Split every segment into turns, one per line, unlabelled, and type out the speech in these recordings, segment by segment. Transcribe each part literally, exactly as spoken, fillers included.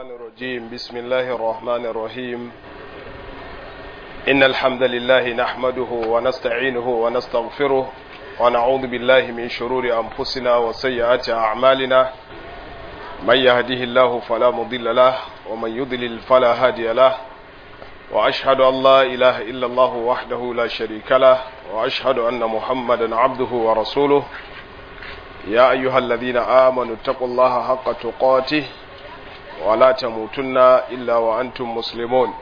الشيطان الرجيم بسم الله الرحمن الرحيم إن الحمد لله نحمده ونستعينه ونستغفره ونعوذ بالله من شرور أنفسنا وسيئات أعمالنا من يهده الله فلا مضل له ومن يضلل فلا هادي له وأشهد أن لا إله إلا الله وحده لا شريك له وأشهد أن محمدا عبده ورسوله يا أيها الذين آمنوا اتقوا الله حق تقاته ولا تموتن إلا وأنتم مسلمون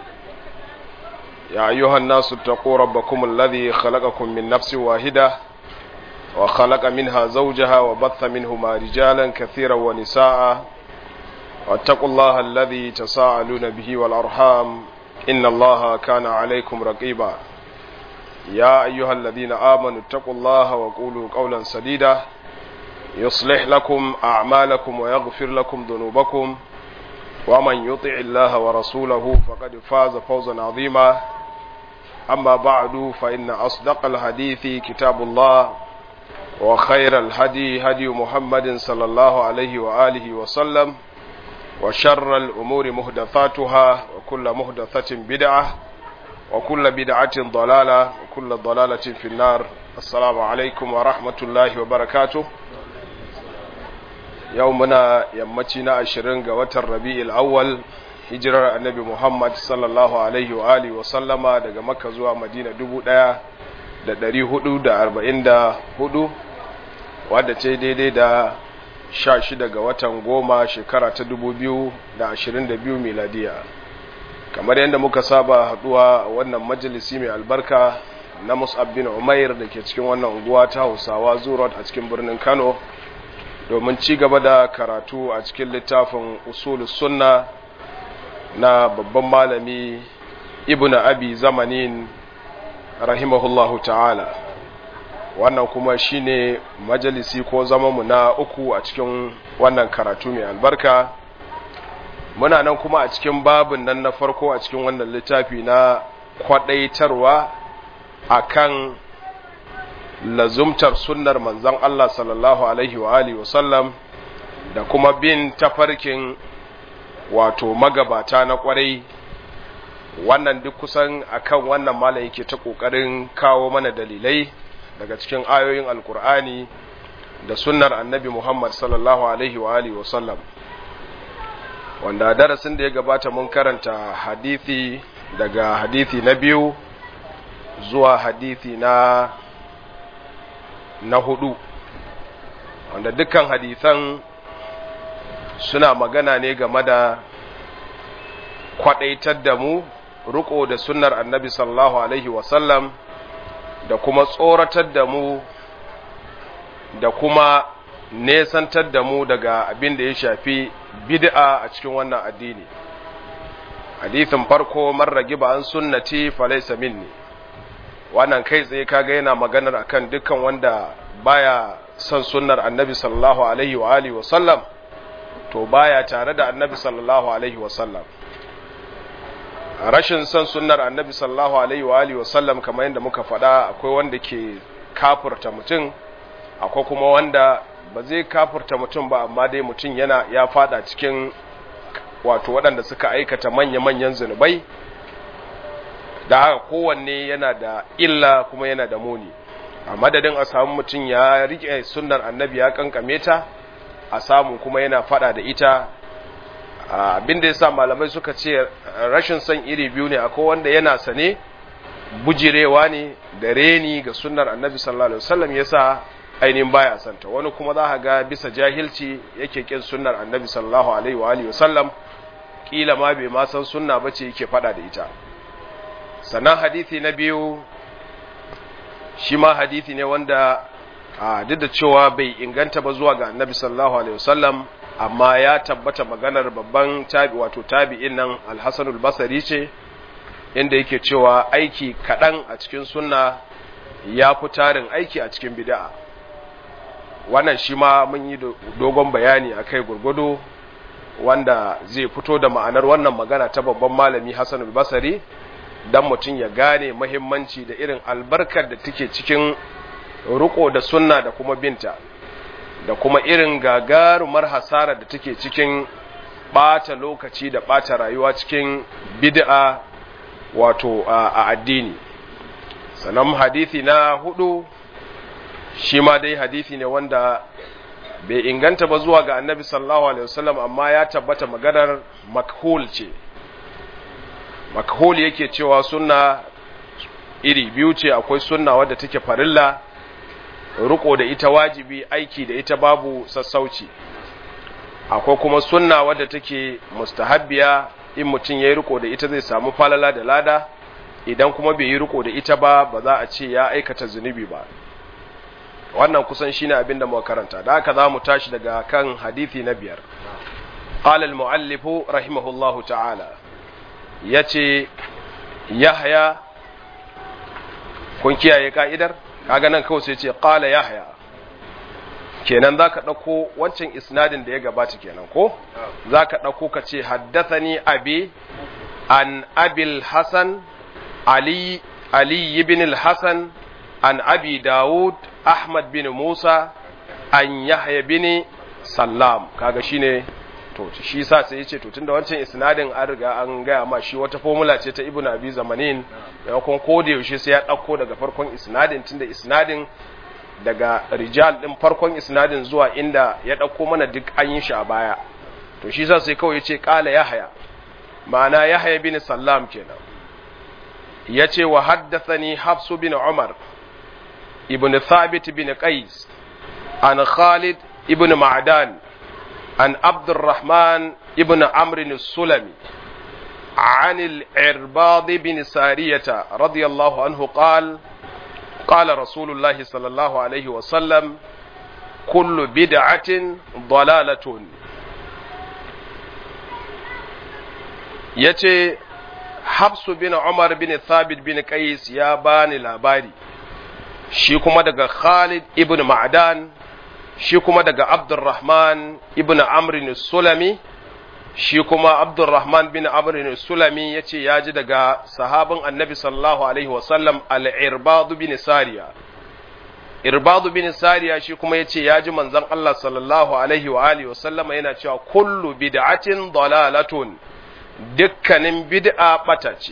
يا أيها الناس اتقوا ربكم الذي خلقكم من نفس واحدة وخلق منها زوجها وبث منهما رجالا كثيرا ونساء واتقوا الله الذي تساءلون به والأرحام إن الله كان عليكم رقيبا يا أيها الذين آمنوا اتقوا الله وقولوا قولا سديدا يصلح لكم أعمالكم ويغفر لكم ذنوبكم ومن يطع الله ورسوله فقد فاز فوزا عظيما أما بعد فإن أصدق الحديث كتاب الله وخير الهدي هدي محمد صلى الله عليه وآله وسلم وشر الأمور محدثاتها وكل محدثة بدعة وكل بدعة ضلالة وكل ضلالة في النار. السلام عليكم ورحمة الله وبركاته. يومنا يمتنا عشرين وتر ربيع الأول hijirar annabi Muhammad sallallahu alaihi wa alihi wa sallama daga Makka zuwa Madina dubu ɗaya da ɗari hudu da arba'in da hudu wadda ce daidai da sha shida ga watan goma shekara ta dubu biyu da ashirin da biyu miladiya. Kamar yadda muka saba haduwa wannan majalisi mai albarka na Mus'ab bin Umair da ke cikin wannan unguwa ta Hausawa Zurot a cikin birnin Kano domin ci gaba da karatu a cikin littafin Usulus Sunna na babban malami Ibn Abi Zamanin rahimahullahu ta'ala. Wannan kuma shine majalisi ko zamanmu na uku a cikin wannan karatu mai albarka. Muna nan kuma a cikin babin nan na farko a cikin wannan littafi na kwadaitarwa akan lazumtar sunnar manzon Allah sallallahu alaihi wa alihi wasallam da kuma bin tafarkin wato magabata na kwarai. Wannan duk kusan akan wannan malam yake ta kokarin kawo mana dalilai daga cikin ayoyin alkur'ani da sunnar annabi Muhammad sallallahu alaihi wa alihi wasallam, wanda darasin da ya gabata mun karanta hadisi daga hadisi na biyu zuwa hadisi na na hudu, wanda dukkan hadisan suna magana ne game da kwadaitar da mu riko da sunnar annabi sallallahu alaihi wasallam da kuma tsoratar da mu da kuma nesantar da mu daga abin da ya shafi bid'a a cikin wannan addini. Hadithin farko man ragiba an sunnati falaysa minni, wannan kai tsaye kaga yana maganar akan dukkan wanda baya son sunnar annabi sallallahu alaihi wa alihi wa sallam to baya tare da annabi sallallahu alaihi wa sallam. Rashin son sunnar annabi sallallahu alaihi wa alihi wa sallam kamar yadda muka faɗa, akwai wanda ke kafirta mutum, akwai kuma wanda ba zai kafirta mutum ba amma dai mutum yana ya fada cikin wato waɗanda suka aikata manya-manyan zunubai, da haka kowanne yana da illa kuma yana da muni. A madadin a samu mutum ya rike sunnar annabi ya kankame ta, a samu kuma yana fada da ita. Abin da ya sa malamai suka ce rashin son iri biyu ne, akwai wanda yana sane bujirewa ne da reni ga sunnar annabi sallallahu alaihi wasallam yasa ainihin baya santa, wani kuma za ka ga bisa jahilci yake kin sunnar annabi sallallahu alaihi wa alihi wasallam, kila ma bai ma san sunna bace yake fada da ita. Sannan hadisi na biyu shi ma hadisi ne wanda duk da cewa bai inganta ba zuwa ga annabi sallallahu alaihi wasallam, amma ya tabbata maganar babban tabi wato tabi'in nan al-Hasan al-Basri ce, inda yake cewa aiki kadan a cikin sunna ya fi tarin aiki a cikin bid'a. Wannan shi ma mun yi dogon bayani akai gurgudu wanda zai fito da ma'anar wannan magana ta babban malami Hasan al-Basri dan mutun ya gane muhimmanci da irin albarkar da take cikin ruko da sunna da kuma binta, da kuma irin gagarumar hasara da take cikin ɓata lokaci da ɓata rayuwa cikin bid'a wato a addini. Sannan hadithi na hudu shi ma dai hadithi ne wanda bai inganta ba zuwa ga annabi sallallahu alaihi wasallam, amma ya tabbata maganar makhul ce. Makhul yake cewa sunna iri biyu ce, akwai sunna wadda take farilla, riko da ita wajibi, aiki da ita babu sassauci. Akwai kuma sunna wadda take mustahabbiya, in mutum ya yi riko da ita zai samu falala da lada, idan kuma bai yi riko da ita ba ba za a ce ya aikata zunubi ba. Wannan kusan shine abin da muka karanta. Da haka za mu tashi daga kan hadisi na biyar. Qala al-muallif rahimahullahu ta'ala, yace Yahya, kun kiyaye ka'idar? Kaga nan kawai sai ce qala Yahya, kenan zaka dauko wancan isnadin da ya gabata kenan ko zaka dauko ka ce haddathani abi an abil hasan ali ali ibn al-hasan an abi daud ahmad bin musa an yahya bin sallam. Kaga shine to shi sa sai yace to tunda wancan isnadin an riga an gaya ma shi wata formula ce ta ibnu abi zamanin, da kun kode yaushe sai ya dauko daga farkon isnadin, tunda isnadin daga rijal din farkon isnadin zuwa inda ya dauko mana duk an yi shi a baya. To shi sa sai kawai yace qala yahya, ma'ana yahya bin sallam kenan. Yace wa haddathani hafs bin umar ibn thabit bin qais an khalid ibn ma'dan عن عبد الرحمن ابن عمرو السلمي عن العرباض بن سارية رضي الله عنه قال قال رسول الله صلى الله عليه وسلم كل بدعة ضلالة. yace Hafsu bin Umar bin Thabit bin Qais ya bani labari, shi kuma daga Khalid ibn Ma'dan, shi kuma daga Abdurrahman ibn Amr sulami shi kuma Abdurrahman bin Amr sulami yace ya ji daga sahabin Annabi sallallahu alaihi wasallam al-Irbad bin Sariya. Irbad bin Sariya shi kuma yace ya ji manzon Allah sallallahu alaihi wa alihi wasallama yana cewa kullu bid'atin dalalatun, dukkanin bid'a bata ce.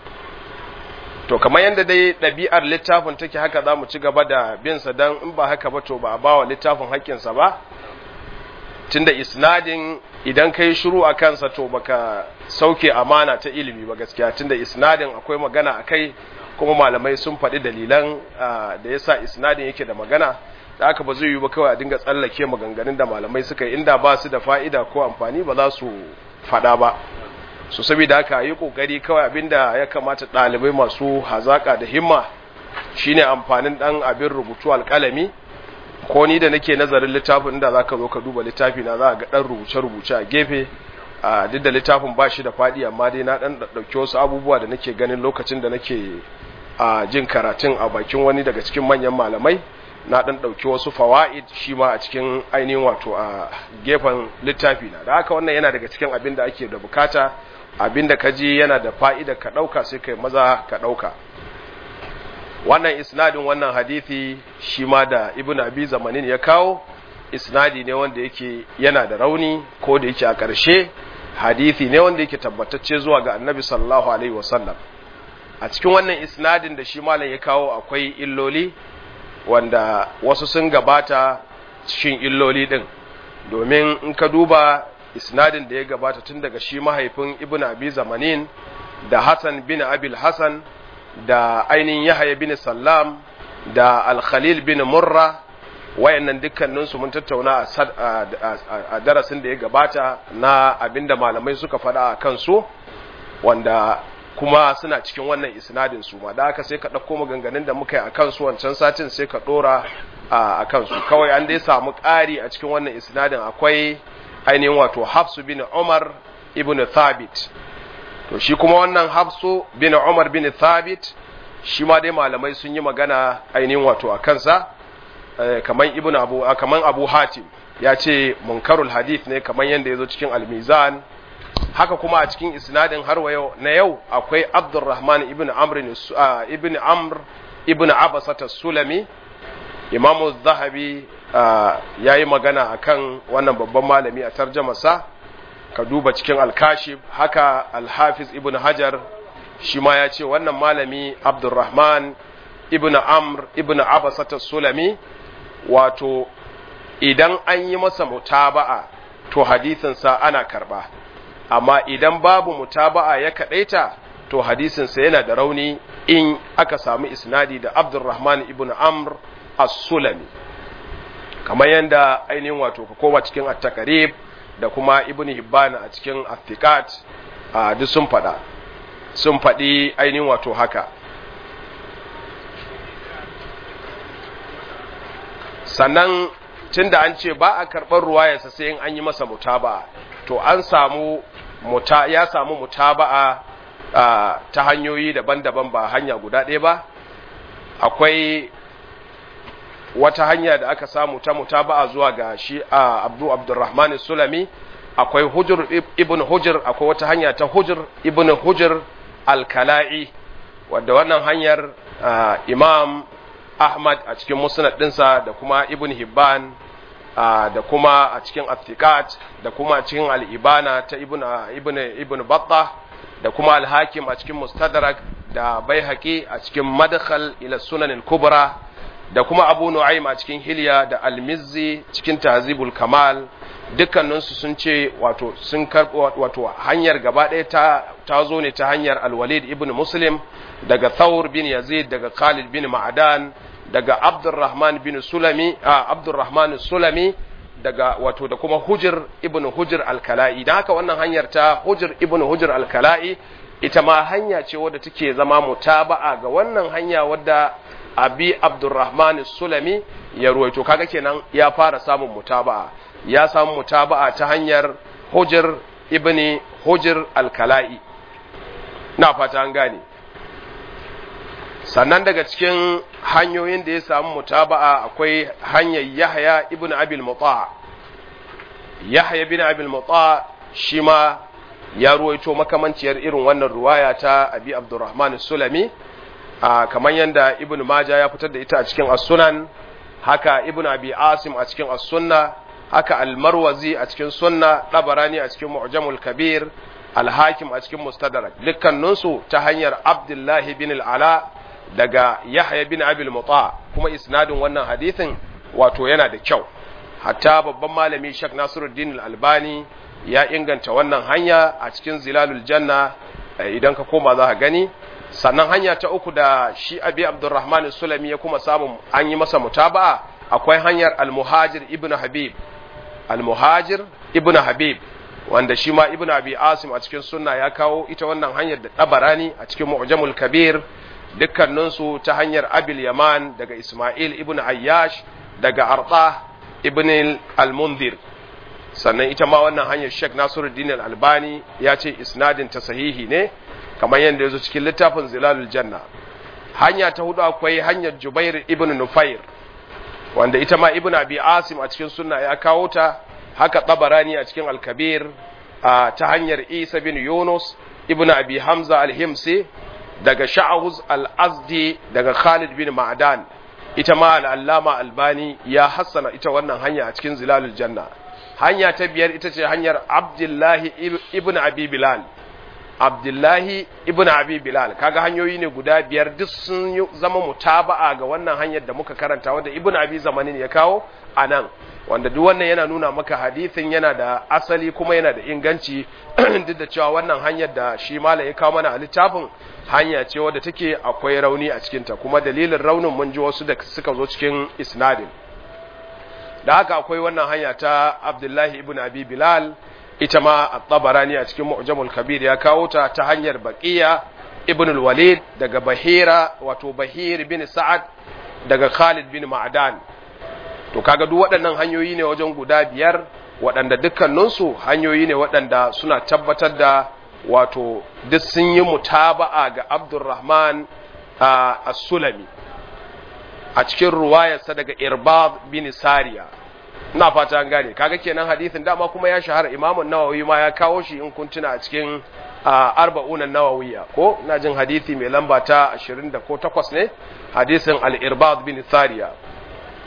To kamar yadda dai ɗabi'ar littafin take haka za mu ci gaba da binsa, don in ba haka ba to ba a ba wa littafin haƙƙinsa ba, tunda isnadin idan ka yi shiru a kansa to baka sauke amana ta ilimi ba gaskiya, tunda isnadin akwai magana a kai, kuma malamai sun faɗi dalilan da ya sa isnadin yake da magana, da aka ba zai yi ba kawai a dinga tsallake maganganun da malamai suka yi, inda ba su da fa'ida ko amfani ba za su faɗa ba. su saboda haka yi kokari kawai abinda ya kamata ɗalibai masu hazaka da himma shine amfanin dan abin rubutu alƙalami, ko ni da nake nazarin littafin da zaka zo ka duba littafi na za ga dan rubuce rubuce a gefe, a duk da littafin ba shi da fadi amma dai na dan dauki wasu abubuwa da nake ganin lokacin da nake a jin karatun a bakin wani daga cikin manyan malamai, na dan dauki wasu fawaid shi ma a cikin ainihin wato a gefen littafi na. Da haka wannan yana daga cikin abin da ake da bukata, abinda ka ji yana da fa'ida ka ɗauka sai kai maza ka ɗauka. Wannan isnadin wannan hadithi shi ma da Ibn Abi Zamanin ya kawo, isnadi ne wanda yake yana da rauni, ko da yake a ƙarshe hadithi ne wanda yake tabbatacce zuwa ga Annabi sallallahu alaihi wasallam. A cikin wannan isnadin da shi malam ya kawo akwai illoli wanda wasu sun gabata cikin illoli din, domin in ka duba isnadin da ya gabata tun daga shi mahaifin Ibn Abi Zamanin da Hassan bin Abil Hassan da ainihin Yahya bin Sallam da Al-Khalil bin Murra, wayannan dukkaninsu mun tattauna a darasin da ya gabata na abinda malamai suka faɗa a kansu, wanda kuma suna cikin wannan isnadin su ma. Da haka sai ka ɗauko maganganun da muka yi a kansu wancan satin sai ka ɗora a kansu. Kawai an dai samu ƙari a cikin wannan isnadin, akwai ainihin wato Hafsu bin Umar ibn Thabit. To shi kuma wannan Hafsu bin Umar bin Thabit shi ma dai malamai sun yi magana ainihin wato a kansa, kaman ibn Abu kaman Abu Hatim ya ce munkarul hadith ne, kaman yanda yazo cikin Al-Mizan. Haka kuma a cikin isnadin har wa yau na yau akwai Abdurrahman ibn Amr ibn Amr ibn Abasat as-Sulami. Imamu Zahabi ya yi magana akan wannan babban malami a tarjamasa, ka duba cikin al-kashif haka al-hafiz ibn hajar shi ma ya ce wannan malami abdurrahman ibn amr ibn abasat as-sulami wato idan an yi masa mutaba'a to hadisinsa ana karba amma idan babu mutaba'a ya kadaita to hadisinsa yana da rauni in aka samu isnadi da abdurrahman ibn amr as-sulami kamar yanda ainihin wato ka koma cikin at-taqrib da kuma ibn hibban a cikin at-thiqat a duk sun fada sun fadi ainihin wato haka sannan tunda an ce ba a karɓar ruwayarsa sai in an yi masa mutaba'a to an samu muta ya samu mutaba'a ta hanyoyi daban-daban ba hanya guda ɗaya ba akwai wata hanya da aka samu ta mutaba'a zuwa ga shi Abdu Abdurrahman Sulami akwai Hujr ibn Hujr akwai wata hanya ta Hujr ibn Hujr al-Kala'i wanda wannan hanyar Imam Ahmad a cikin musnad ɗinsa da kuma Ibn Hibban da kuma a cikin Athiqat da kuma a cikin al-Ibana ta Ibn Ibn Ibn Battah da kuma al-Hakim a cikin Mustadrak da Baihaqi a cikin Madkhal ila Sunan al-Kubra da kuma Abu Nu'aym a cikin Hilya da Al-Mizzi cikin Tahzibul Kamal dukkaninsu sun ce wato sun karbo wato hanyar gaba ɗaya ta ta zo ne ta hanyar Al-Walid ibn Muslim daga Thawr bin Yazid daga Khalid bin Ma'dan daga Abdurrahman bin Sulami a Abdurrahman Sulami daga wato da kuma Hujr ibn Hujr al-Kala'i dan haka wannan hanyar ta Hujr ibn Hujr al-Kala'i ita ma hanya ce wadda take zama mutaba'a ga wannan hanya wadda Abi Abdurrahman Sulami ya ruwaito kaga kenan ya fara samun mutaba'a ya samu mutaba'a ta hanyar Hujr ibn Hujr al-Kala'i na fata an gane sannan daga cikin hanyoyin da ya samu mutaba'a akwai hanyar Yahya ibn Abil Muta Yahya ibn Abil Muta shi ma ya ruwaito makamanciyar irin wannan ruwaya ta Abi Abdurrahman Sulami kamar yanda Ibn Majah ya fitar da ita a cikin As-Sunan haka Ibn Abi Asim a cikin As-Sunna haka Al-Marwazi a cikin Sunna Tabarani a cikin Mu'jamul Kabir Al-Hakim a cikin Mustadrak dukkaninsu ta hanyar Abdullah bin Al-Ala daga Yahya bin Abil Muta kuma isnadin wannan hadisin wato yana da kyau hatta babban malami Sheikh Nasiruddin Al-Albani ya inganta wannan hanya a cikin Zilalul Janna idan ka koma za ka gani sannan hanya ta uku da shi Abi Abdurrahman Sulami ya kuma samu an yi masa mutaba'a akwai hanyar Al-Muhajir ibn Habib Al-Muhajir ibn Habib wanda shi ma Ibn Abi Asim a cikin Sunna ya kawo ita wannan hanyar da Tabarani a cikin Mu'jamul Kabir dukkaninsu ta hanyar Abil Yaman daga Ismail ibn Ayyash daga Arta ibn al-Mundhir sannan ita ma wannan hanyar Sheikh Nasiruddin Al-Albani ya ce isnadin ta sahihi ne kamar yadda yazo cikin littafin Zilalul Janna hanya ta hudu akwai hanyar Jubair ibn Nufair wanda ita ma Ibn Abi Asim a cikin Sunna ya kawo ta haka Tabarani a cikin Al-Kabir ta hanyar Isa bin Yunus ibn Abi Hamza Al-Himsi daga Sha'uz al-Azdi daga Khalid bin Ma'dan ita ma al-Allama Albani ya hassana ita wannan hanya a cikin Zilalul Janna hanya ta biyar ita ce hanyar Abdullahi ibn Abi Bilal Abdullahi ibn Abi Bilal kaga hanyoyi ne guda biyar duk sun zama mutaba'a ga wannan hanyar da muka karanta wanda Ibn Abi Zamanin ya kawo anan wanda duk wannan yana nuna maka hadisin yana da asali kuma yana da inganci duk da cewa wannan hanyar da shi malam ya kawo mana a littafin hanya ce wadda take akwai rauni a cikinta kuma dalilin raunin mun ji wasu da suka zo cikin isnadin da haka akwai wannan hanya ta Abdullahi ibn Abi Bilal ita ma at-Tabarani a cikin Mu'jamul Kabir ya kawo ta ta hanyar Baqiya ibn al-Walid daga Bahira wato Bahir bin Sa'ad daga Khalid bin Ma'dan to kaga duk waɗannan hanyoyi ne wajen guda biyar waɗanda dukkaninsu hanyoyi ne waɗanda suna tabbatar da wato duk sun yi mutaba'a ga Abdurrahman as-Sulami a cikin ruwayarsa daga Irbad bin Sariya ina fata an gane kaga kenan hadisin dama kuma ya shahara Imam an-Nawawi ma ya kawo shi in kun tuna a cikin arba'un an-Nawawiyya ko ina jin hadisi mai lamba ta ashirin da ko takwas ne hadisin al-Irbad bin Sariya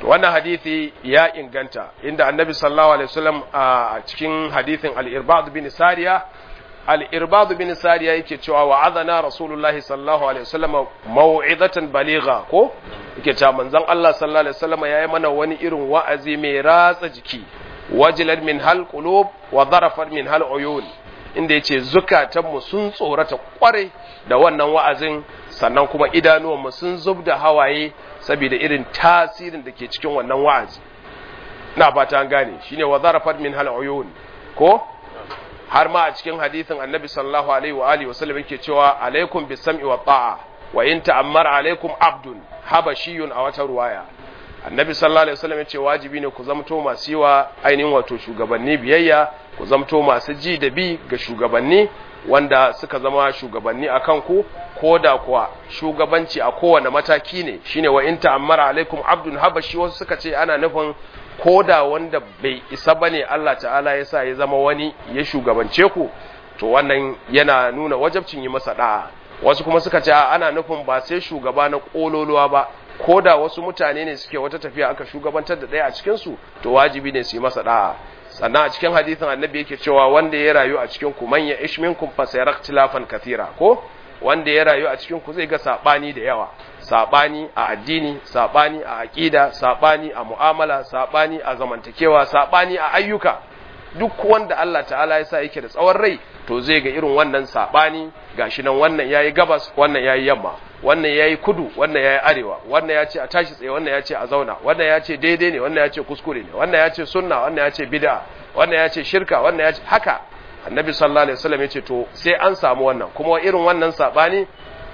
wannan hadisi ya inganta inda annabi sallallahu alaihi wasallam a cikin hadisin al-irbad bin sariya al-irbad bin sariya yake cewa wa'adana rasulullahi sallallahu alaihi wasallam mau'izatan baligha ko yake cewa manzon Allah sallallahu alaihi wasallam yayi mana wani irin wa'azi mai ratsa jiki wajilat min hal qulub wa darafat min hal uyun inda yace zukatanmu sun tsorata kware da wannan wa'azin sannan kuma idanuwanmu sun zubda hawaye saboda irin tasirin da ke cikin wannan wa'azi ina fata an gane shine wa zarafat min hal uyun ko har ma a cikin hadisin annabi sallallahu alaihi wa alihi wasallam yake cewa alaikum bis-sam'i wa ta'a wa in ta'ammara alaikum abdun habashiyun a wata ruwaya annabi sallallahu alaihi wasallam yace wajibi ne ku zamto masu yiwa ainihin wato shugabanni biyayya ku zamto masu ji da bi ga shugabanni wanda suka zama shugabanni akan ku ko da kuwa shugabanci a kowane mataki ne shine wa in ta'ammara alaikum abdun habashi wasu suka ce ana nufin ko da wanda bai isa bane Allah ta'ala ya sa ya zama wani ya shugabance ku to wannan yana nuna wajibcin yi masa da'a wasu kuma suka ce ana nufin ba sai shugaba na kololuwa ba ko da wasu mutane ne suke wata tafiya aka shugabantar da ɗaya a cikin su to wajibi ne su yi masa da'a sannan a cikin hadisin annabi yake cewa wanda ya rayu a cikin ku man ya ishminkum fa sayraktilafan kathira ko wanda ya rayu a cikin ku zai ga sabani da yawa sabani a addini sabani a aqida sabani a mu'amala sabani a zamantakewa sabani a ayyuka duk wanda Allah ta'ala ya sa yake da tsawon rai to zai ga irin wannan sabani gashi nan wannan yayi gabas wannan yayi yamma wannan yayi kudu wannan yayi arewa wannan ya ce a tashi tsaye wannan ya ce a zauna wannan ya ce daidai ne wannan ya ce kuskure ne wannan ya ce sunna wannan ya ce bid'a wannan ya ce shirka wannan ya ce haka annabi sallallahu alaihi wasallam ya ce to sai an samu wannan kuma irin wannan sabani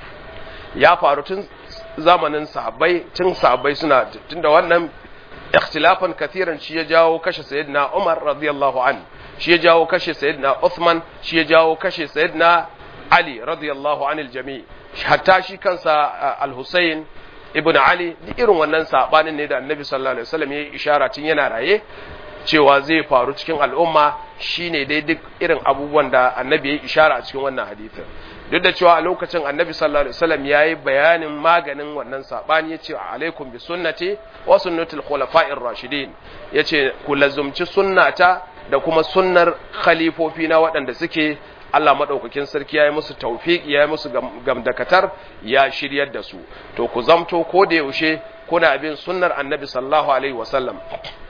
ya faru tun zamanin sahabbai tun sahabbai suna tunda wannan ikhtilafan kathiran shi ya jawo kashe sayyidina Umar radiyallahu anhu shi ya jawo kashe sayyidina Uthman shi ya jawo kashe sayyidina Ali radiyallahu anil jami' hatta shi kansa al-Husayn ibn Ali duk irin wannan sabanin ne da Annabi sallallahu alaihi wasallam ya yi ishara tun yana raye cewa zai faru cikin al'umma shine dai duk irin abubuwan da Annabi ya yi ishara a cikin wannan hadisin duk da cewa a lokacin Annabi sallallahu alaihi wasallam yayi bayanin maganin wannan sabani yace alaikum bi sunnati wa sunnatul khulafa'ir rashidin yace ku lazumci sunnata da kuma sunnar khalifofi na waɗanda suke Allah madaukakin sarki yayi musu tawfiki yayi musu gamdakatar ya shiryar da su to ku zamto ko da yaushe kuna bin sunnar Annabi sallallahu alaihi wasallam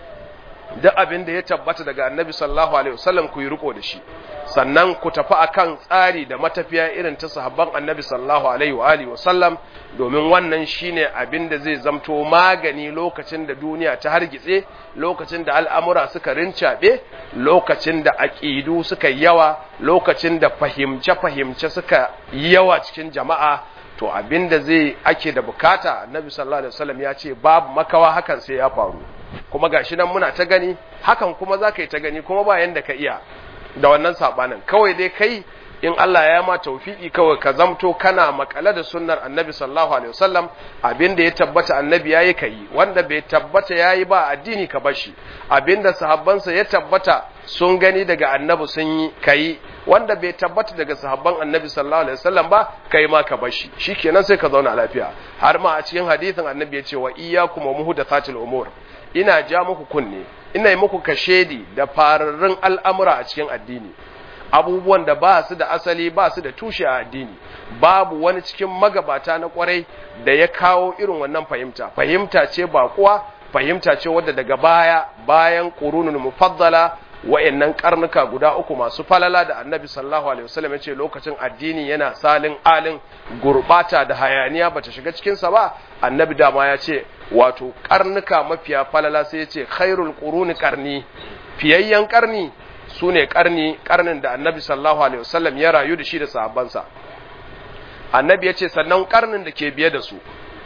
duk abin da ya tabbata daga Annabi sallallahu alaihi wasallam ku yi riko da shi sannan ku tafi akan tsari da matafiya irin ta sahabban Annabi sallallahu alaihi wa alihi wasallam domin wannan shine abin da zai zamto magani lokacin da duniya ta hargitse lokacin da al'amura suka rincabe lokacin da aqidu suka yawa lokacin da fahimce fahimce suka yawa cikin jama'a to abin da zai ake da bukata Annabi sallallahu alaihi wasallam ya ce babu makawa hakan sai ya faru kuma gashi nan muna ta gani hakan kuma za ka yi ta gani kuma ba yanda ka iya da wannan sabanin kawai dai kai in Allah ya ma tawfiki kawai ka zamto kana makale da sunnar Annabi sallallahu alaihi wasallam abinda ya tabbata Annabi yayi kai wanda bai tabbata yayi ba addini ka bashi abinda sahabbansa ya tabbata sun gani daga Annabi sun yi kai wanda bai tabbata daga sahabban Annabi sallallahu alaihi wasallam ba kai ma ka bashi shikenan sai ka zauna lafiya har ma a cikin hadisin Annabi ya ce wa iyyakum muhdathatil umur ina ja muku kunne ina yi muku kashedi da fararrun al'amura a cikin addini abubuwan da ba su da asali ba su da tushe a addini babu wani cikin magabata na kwarai da ya kawo irin wannan fahimta fahimta ce ba kuwa fahimta ce wadda daga baya bayan qurunul mufaddala wa'annan karnuka guda uku masu falala da Annabi sallallahu alaihi wasallam ya ce lokacin addini yana salin alin gurbata da hayaniya bata shiga cikin sa ba Annabi dama ya ce wato karnuka mafiya falala sai ya ce khairul quruni qarni fiyayyan karni sune karni karnin da Annabi sallallahu alaihi wasallam ya rayu da shi da sahabbansa Annabi ya ce sannan karnin da ke biye da su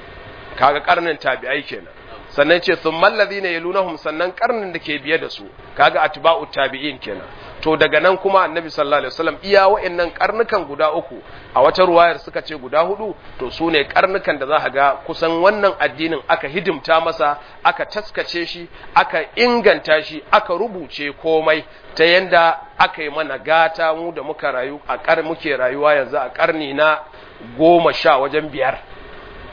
kaga karnin tabi'ai kenan sannan ce thummal ladina yalunhum sannan karnin da ke biye da su kaga atba'u tabi'in kenan to daga nan kuma Annabi sallallahu alaihi wasallam iya wa'annan karnukan guda uku a wata ruwayar suka ce guda hudu to su ne karnukan da za ka ga kusan wannan addinin aka hidimta masa aka taskace shi aka inganta shi aka rubuce komai ta yanda aka yi mana gata mu da muka rayu a kar muke rayuwa yanzu a karni na goma sha wajen biyar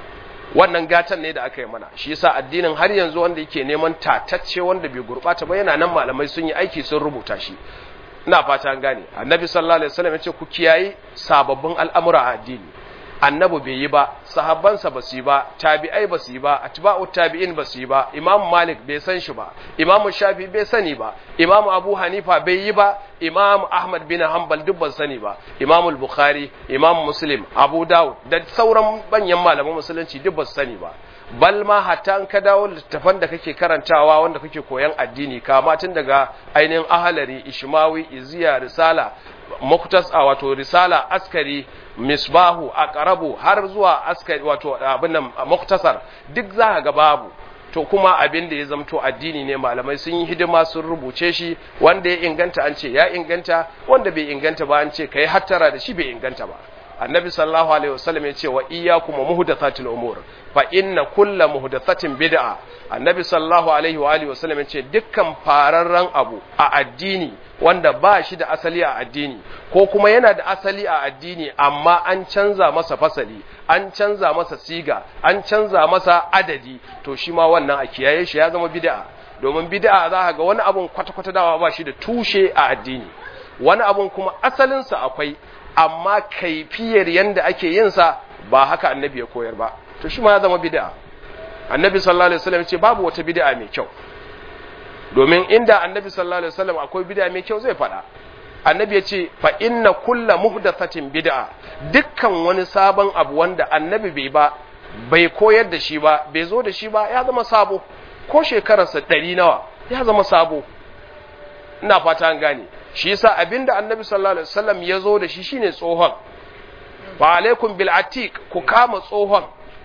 wannan gatan ne da aka yi mana shi yasa addinin har yanzu wanda yake neman tatacce wanda bai gurbata ba yana nan malamai sun yi aiki sun rubuta shi ina fata an gane annabi sallallahu alaihi wasallam ya ce ku kiyayi sababbin al'amura a addini annabi bai yi ba sahabbansa ba su yi ba tabi'ai ba su yi ba atba'u tabi'in ba su yi ba imam malik bai san shi ba imam shafi bai sani ba imam abu hanifa bai yi ba imam ahmad bin hanbal duk ban sani ba imam al-bukhari imam muslim abu dawud da sauran banyan malaman musulunci duk ba su sani ba bal ma hatta an ka dawo littafan da kake karantawa wanda kake koyan addini kama tun daga ainihin ahalari ishmawi iziya risala muktas a wato risala askari misbahu aqrabu har zuwa askari wato abin nan muktasar duk za ka ga babu to kuma abin da ya zamto addini ne malamai sun yi hidima sun rubuce shi wanda ya inganta an ce ya inganta wanda bai inganta ba an ce kai hattara da shi bai inganta ba annabi sallallahu alaihi wasallam ya ce wa iyyakum muhdathatil umur fa inna kulla muhdathatin bid'a annabi sallallahu alaihi wa alihi wasallam ya ce dukkan fararran abu a addini wanda ba shi da asali a addini ko kuma yana da asali a addini amma an canza masa fasali an canza masa siga an canza masa adadi to shi ma wannan a kiyaye shi ya zama bid'a domin bid'a za ka ga wani abun kwata-kwata dawa ba shi da tushe a addini wani abun kuma asalinsa akwai amma kaifiyar yanda ake yin sa ba haka annabi ya koyar ba to shi ma ya zama bid'a annabi sallallahu alaihi wasallam ya ce babu wata bid'a mai kyau domin inda annabi sallallahu alaihi wasallam akwai bid'a mai kyau zai faɗa annabi ya ce fa inna kulla muhdathatin bid'a dukkan wani sabon abu wanda annabi bai ba bai koyar da shi ba bai zo da shi ba ya zama sabo ko shekararsa ɗari nawa ya zama sabo ina fata an gane shi yasa abinda annabi sallallahu alaihi wasallam ya zo da shi shine tsohon fa alaikum bil atiq ku kama tsohon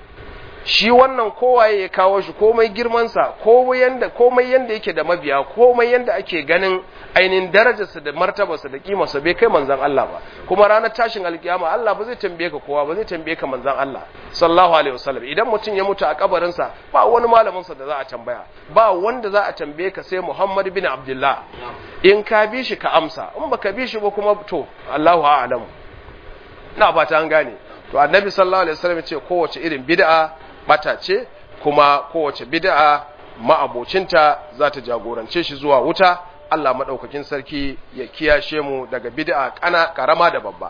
shi wannan kowaye ya kawo shi komai girmansa komai yanda komai yanda yake da mabiya komai yanda ake ganin ainihin darajarsa da martabarsa da kimarsa bai kai manzon Allah ba kuma ranar tashin alkiyama Allah ba zai tambaye ka kowa ba zai tambaye ka manzon Allah sallallahu alaihi wasallam idan mutum ya mutu a kabarinsa ba wani malamin sa da za a tambaya ba wanda za a tambaye ka sai Muhammad bin Abdullah in ka bi shi ka amsa in baka bi shi ba kuma to Allahu a'lamu ina ba ta an gane to annabi sallallahu alaihi wasallam ya ce kowace irin bid'a bata ce kuma kowace bid'a ma'abocinta za ta jagorance shi zuwa wuta Allah madaukakin sarki ya kiyashe mu daga bid'a kana karama da babba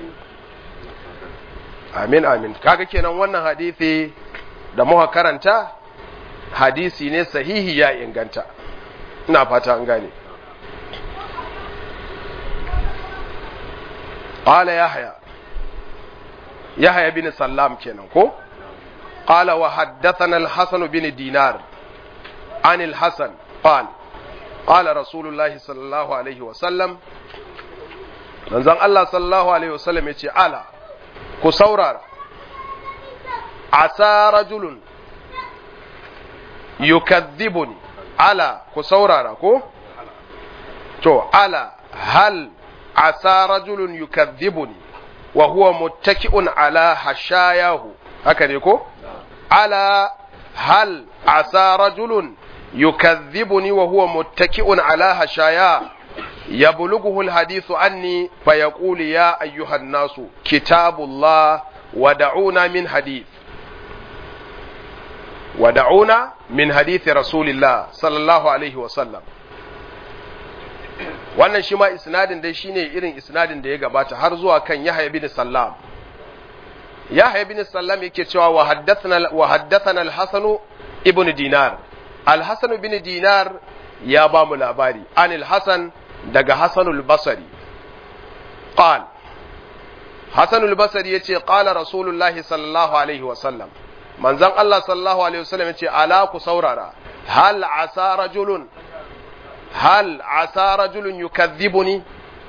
amin amin kaga kenan wannan hadisi da muka karanta hadisi ne sahihi ya inganta ina fata an gane qala yahya yahya bin sallam kenan ko قال وحدثنا الحسن بن دينار عن الحسن قال قال رسول الله صلى الله عليه وسلم منزل الله صلى الله عليه وسلم يتي على كسورار عسى رجل يكذبني على كسورار كو تو على هل عسى رجل يكذبني وهو متكئ على حشاياه هكذا كو على هل عسى رجل يكذبني وهو متكئ على هشايا يبلغه الحديث عني فيقول يا أيها الناس كتاب الله ودعونا من حديث ودعونا من حديث رسول الله صلى الله عليه وسلم wannan shi ma isnadin dai shine irin isnadin da ya gabata har zuwa kan Yahya bin Sallam Yahya bin Sallam yake cewa wa haddathana wa haddathana al-Hasan ibn Dinar al-Hasan ibn Dinar ya ba mu labari an al-Hasan daga Hasan al-Basri qal Hasan al-Basri yace qala Rasulullah sallallahu alaihi wa sallam manzon Allah sallallahu alaihi wa sallam yace ala ku saurara hal asa rajulun hal asa rajulun yukadhibuni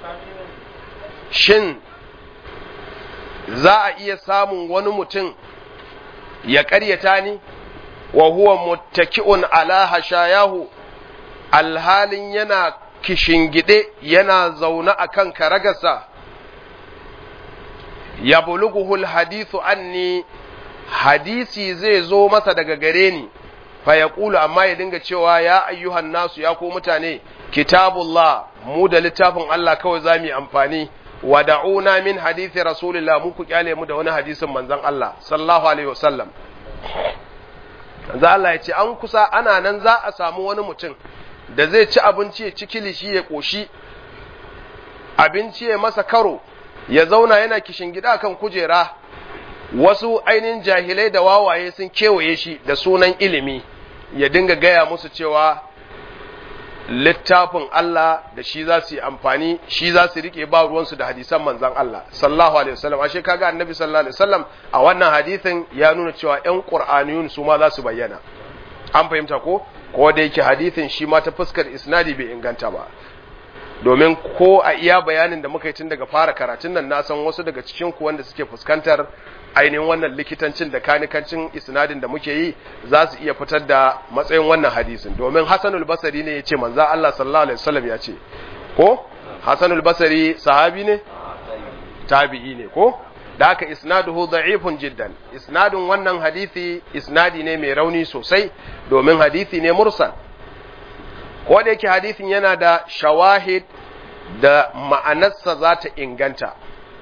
shin za a iya samun wani mutum ya ƙaryata ni wa huwa muttaki'un ala hashayahu alhalin yana kishingide yana zaune akan karagarsa ya bulughu alhadithu anni hadisi zai zo masa daga gare ni fa yaqulu amma ya dinga cewa ya ayyuhan nasu ya ko mutane kitabullah mu da littafin Allah kawai zamu yi amfani wada'una min hadithi rasulillah mu ku kyale mu da wani hadisin manzon Allah sallallahu alaihi wasallam za Allah ya ce an kusa ana nan za a samu wani mutum da zai ci abinci ya ci kilishi ya koshi abinci ya masa karo ya zauna yana kishin gida kan kujera wasu ainihin jahilai da wawaye sun kewaye shi da sunan ilimi ya dinga gaya musu cewa littafin Allah da shi za su yi amfani shi za su rike ba ruwansu da hadisan manzan Allah sallallahu alaihi wasallam ashe kaga annabi sallallahu alaihi wasallam a wannan hadisin ya nuna cewa ƴan qur'aniyun su ma za su bayyana an fahimta ko ko da yake hadisin shi ma ta fuskar isnadi bai inganta ba domin ko a iya bayanin da muka yi tun daga fara karatun nan na san wasu daga cikin ku wanda suke fuskantar ainihin wannan likitancin da kanikancin isnadin da muke yi za su iya fitar da matsayin wannan hadisin domin Hassanul Basri ne ya ce manzo Allah sallallahu alaihi wasallam ya ce ko Hassanul Basri sahabi ne tabi'i ne ko da haka isnaduhu da'ifun jiddan isnadun wannan hadisi isnadi ne mai rauni sosai domin hadisi ne mursal ko da yake hadisin yana da shawahid da ma'anarsa za ta inganta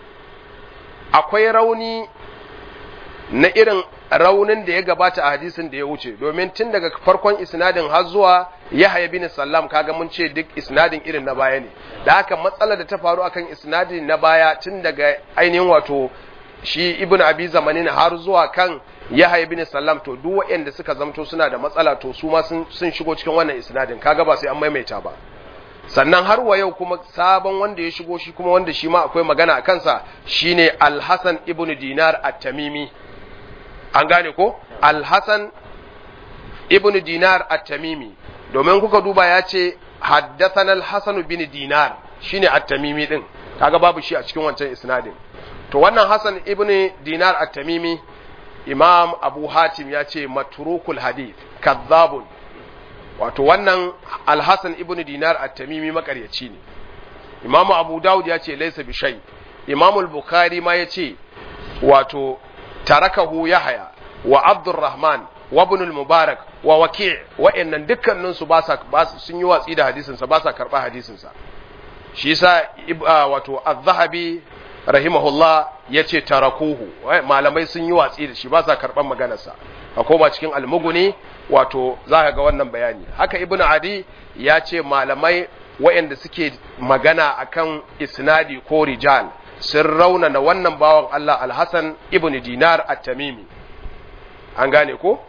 akwai rauni na irin raunin da ya gabata a hadisin da ya wuce domin tun daga farkon isnadin har zuwa Yahya bin Sallam kaga mun ce duk isnadin irin na baya ne da haka matsalar da ta faru akan isnadin na baya tun daga ainihin wato shi Ibn Abi Zamanin har zuwa kan Yahya bin Sallam to duk waɗanda suka zamto suna da matsala to su ma sun, sun shigo cikin wannan isnadin kaga ba sai an maimaita ba sannan har wa yau kuma sabon wanda ya shigo shi kuma wanda shi ma akwai magana a kansa shine Al-Hasan ibn Dinar At-Tamimi an gane ko Al-Hasan ibn Dinar At-Tamimi domin kuka duba ya ce haddathana Al-Hasan bin Dinar shine At-Tamimi din kaga babu shi a cikin wancan isnadin to wannan Hasan ibn Dinar At-Tamimi Imam Abu Hatim ya ce matrukul hadith kadhabun wato wannan Al-Hasan ibn Dinar At-Tamimi makaryaci ne Imam Abu Dawud ya ce laysa bi shay Imam Al-Bukhari ma ya ce wato tarakahu Yahya wa Abdurrahman wa Ibn al-Mubarak wa Waki' wa'annan dukkanin su ba sa sun yi watsi da hadisin sa ba sa karba hadisin sa shi yasa wato Az-Zahabi rahimahullah yace tarakuhu malamai sun yi watsi da shi ba sa karban maganar sa a koma cikin Al-Mughni wato zaka ga wannan bayani haka Ibn Adi ya ce malamai wa'anda suke magana akan isnadi ko rijal sun raunana wannan bawan Allah Al-Hasan ibn Dinar At-Tamimi an gane ko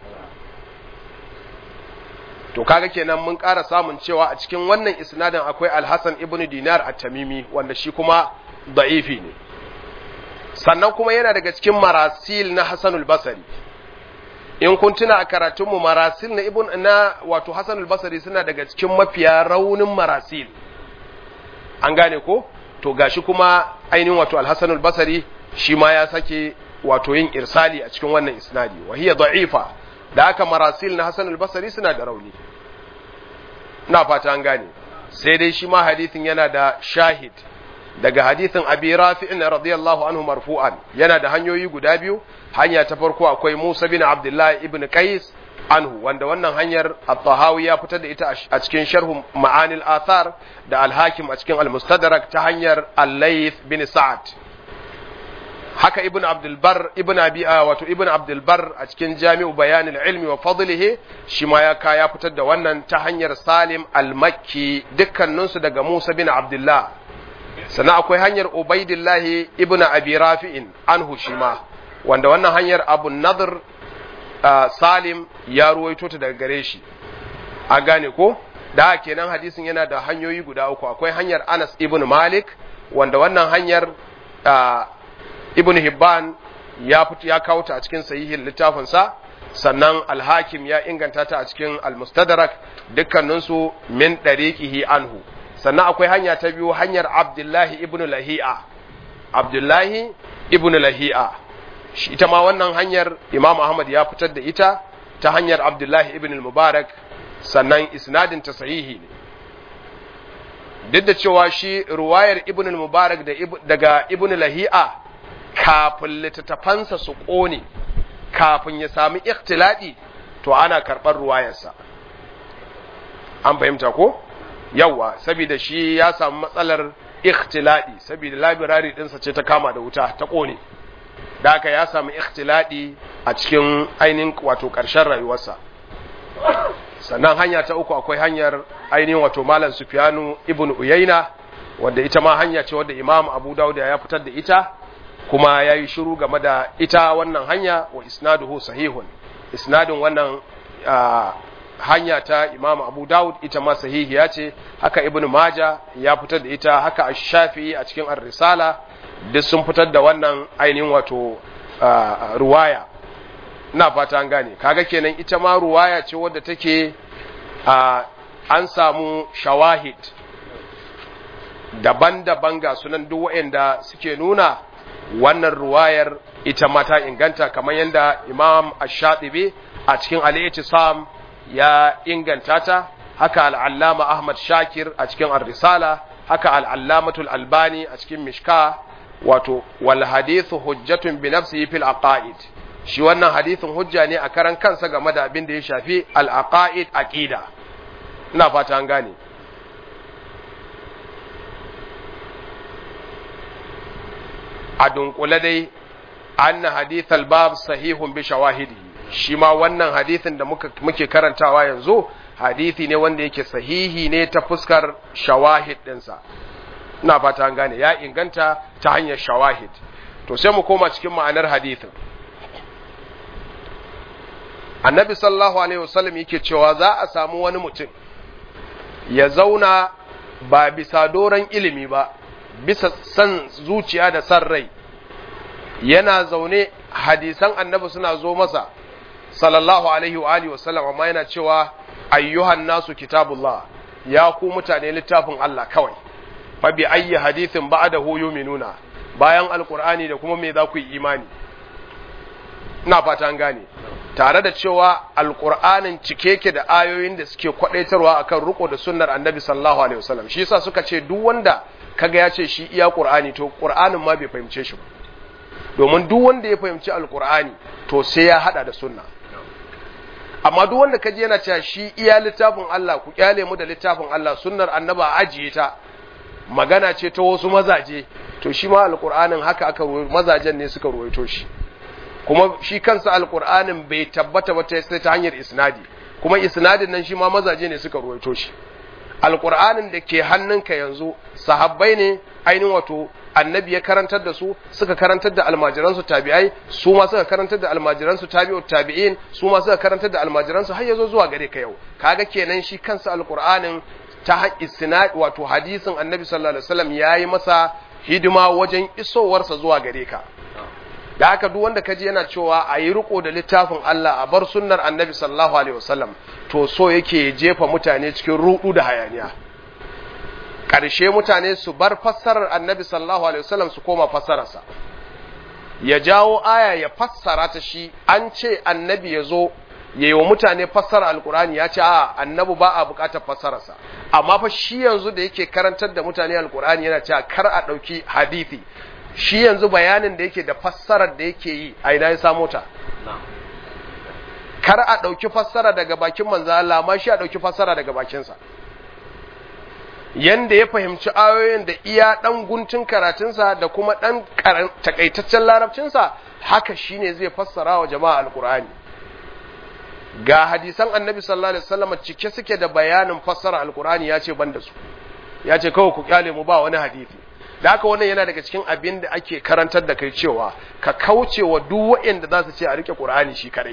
to kaga kenan mun ƙara samun cewa a cikin wannan isnadin akwai Al-Hasan ibn Dinar At-Tamimi wanda shi kuma da'ifi ne sannan kuma yana daga cikin marasil na Hasanul Basri in kun tuna a karatunmu marasil na ibn na wato Hasanul Basri suna daga cikin mafiya raunin marasil an gane ko to gashi kuma ainihin wato Al-Hasan al-Basri shi ma ya sake wato yin irsali a cikin wannan isnadi wa hiya da'ifa da aka marasil na Hasan al-Basri suna da rauni ina fata an gane sai dai shi ma hadisin yana da shahid daga hadisin Abi Rafi'in radiyallahu anhu marfu'an yana da hanyoyi guda biyu hanya ta farko akwai Musa bin Abdullah ibn Qais anhu wanda wannan hanyar At-Tahawi ya fitar da ita a cikin sharh Ma'anil Athar da Al-Hakim a cikin Al-Mustadrak ta hanyar Al-Layth bin Sa'ad haka Ibn Abdul Barr Ibn Abi wato Ibn Abdul Barr a cikin Jami'u Bayanil Ilmi wa Fadlihi shi ma ya ka ya fitar da wannan ta hanyar Salim Al-Makki dukkanin su daga Musa bin Abdullah sannan akwai hanyar Ubaidillah ibn Abi Rafi'in anhu shi ma wanda wannan hanyar Abu Nadr Uh, Salim ya ruwaito ta daga gare shi a gane ko da kenan hadisin yana da hanyoyi guda uku akwai hanyar Anas ibn Malik wanda wannan hanyar uh, Ibn Hibban ya fito ya kawo ta a cikin sahihin littafin sa sannan Al-Hakim ya inganta ta a cikin Al-Mustadrak dukkanin su min dariqihi anhu sannan akwai hanya ta biyu hanyar Abdullahi ibn Lahi'a Abdullahi ibn Lahi'a ita ma wannan hanyar Imam Ahmad ya fitar da ita ta hanyar Abdullahi ibn al-Mubarak sannan isnadin ta sahihi ne duk da cewa shi ruwayar ibn al-Mubarak da daga ibn Lahi'a kafin littattafansa su kone kafin ya sami ikhtiladi to ana karɓar ruwayarsa an fahimta ko yawa saboda shi ya samu matsalar ikhtiladi saboda labirari ɗinsa ce ta kama da wuta ta kone da haka ya samu ikhtiladi a cikin ainihin wato ƙarshen rayuwarsa. Sannan hanya ta uku akwai hanyar ainihin wato Malam Sufyanu ibn Uyayna, wanda ita ma hanya ce wadda Imam Abu Dawud ya fitar da ita, kuma ya yi shiru game da ita wannan hanya, wa isnaduhu sahihun. Isnadin wannan hanya ta Imam Abu Dawud ita ma sahihiya ce, haka Ibn Majah ya fitar da ita, haka Ash-Shafi'i a cikin Ar-Risala duk sun fitar da wannan ainihin wato ruwaya. Ina fata an gane, kaga kenan ita ma ruwaya ce wadda take an samu shawahid daban-daban ga sunan duk waɗanda suke nuna wannan ruwayar ita ma ta inganta, kamar yadda Imam Ash-Shatibi a cikin Al-I'tisam ya inganta ta, haka Al-Allama Ahmad Shakir a cikin Ar-Risala, haka Al-Allamatul Albani a cikin Mishka, wato wal hadithu hujjatun bi nafsihi fil aqaid. Shi wannan hadithin hujja ne a karan kansa game da abin da ya shafi al-aqaid, aqida. Ina fata an gane. A dunkule dai anna hadith al-bab sahihun bi shawahidi, shi ma wannan hadithin da muka muke karantawa yanzu hadithi ne wanda yake sahihi ne ta fuskar shawahid dinsa. Ina fata an gane, ya inganta ta hanyar shawahid. To sai mu koma cikin ma'anar hadithin. Annabi sallallahu alaihi wasallam yake cewa za a samu wani mutum ya zauna ba bisa doron ilimi ba, bisa san zuciya da san rai, yana zaune hadisan annabi suna zo masa sallallahu alaihi wa alihi wasallam, amma yana cewa ayyuhan nasu kitabullah, ya ku mutane littafin Allah kawai, fa bi ayyi hadithin ba'dahu yu'minuna, bayan alqur'ani da kuma me za ku yi imani. Ina fata an gane, tare da cewa alqur'anin cike yake da ayoyin da suke kwadaitarwa akan riko da sunnar annabi sallallahu alaihi wasallam. Shi yasa suka ce duk wanda kaga ya ce shi iya qur'ani to qur'anin ma bai fahimce shi ba, domin duk wanda ya fahimci alqur'ani to sai ya hada da sunna. Amma duk wanda kaje yana cewa shi iya littafin Allah, ku kyale mu da littafin Allah, sunnar annaba ajiye ta, magana ce ta wasu mazaje, to shi ma alqur'anin haka aka mazajen ne suka ruwaito shi, kuma shi kansa alqur'anin bai tabbata ba sai ta hanyar isnadi, kuma isnadin nan shi ma mazaje ne suka ruwaito shi. Alqur'anin da ke hannunka yanzu sahabbai ne ainihin wato annabi ya karantar da su, suka karantar da almajiransu tabi'ai, su ma suka karantar da almajiransu tabi'ut tabi'in, su ma suka karantar da almajiransu har yazo zuwa gare ka yau. Kaga kenan shi kansa alqur'anin ta isnad wato hadisin annabi sallallahu alaihi wasallam yayi masa hidima wajen isowarsa zuwa gare ka. Da haka duk wanda kaji yana cewa a yi riko da littafin Allah a bar sunnar annabi sallallahu alaihi wasallam, to so yake jefa mutane cikin rudu da hayaniya. Ƙarshe mutane su bar fassarar annabi sallallahu alaihi wasallam su koma fassararsa, ya jawo aya ya fassara ta shi, an ce annabi ya zo ya yi wa mutane fassara alkurani, ya ce a annabi ba a buƙatar fassararsa, amma fa shi yanzu da yake karantar da mutane alkurani yana cewa kar a ɗauki hadithi, shi yanzu bayanin da yake da fassarar da yake yi a ina ya samo ta, kar a ɗauki fassara daga bakin manzo Allah, amma shi a ɗauki fassara daga bakinsa. Yanda ya fahimci ayoyin da iya ɗan guntun karatunsa da kuma ɗan takaitaccen larabcinsa, haka shine zai fassara wa jama'a alkur'ani. Ga hadisan annabi sallallahu alaihi wasallam cike suke da bayanin fassara alkur'ani, ya ce ban da su, ya ce kawai ku kyale mu ba wani hadisi. Da haka wannan yana daga cikin abin da ake karantar da kai cewa ka kauce wa duk waɗanda za su ce a rike qur'ani shi kadai.